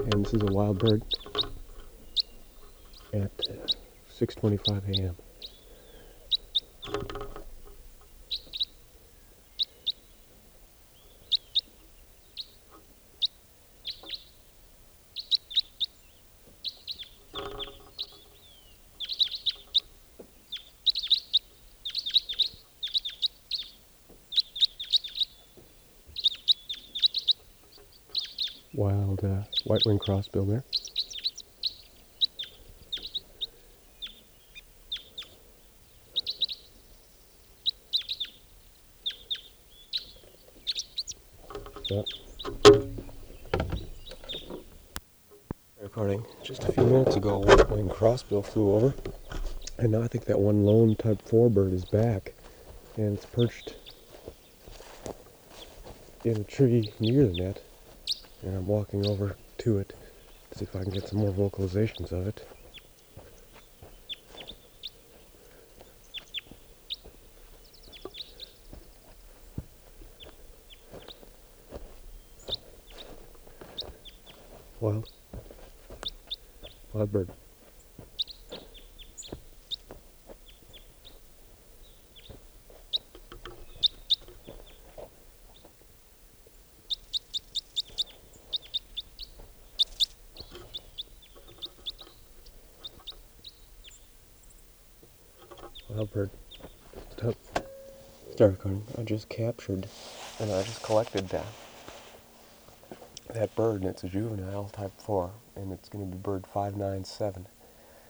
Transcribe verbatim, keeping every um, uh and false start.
and this is a wild bird at six twenty-five a m Wild uh, white-winged crossbill there. Yep. Recording. Just a few minutes ago, a white-winged crossbill flew over, and now I think that one lone type four bird is back, and it's perched in a tree near the net, and I'm walking over to it to see if I can get some more vocalizations of it. Wild. Wild bird. Wild bird. Stop. Start recording. I just captured, and I just collected that. That bird, and it's a juvenile type four, and it's going to be bird five nine seven.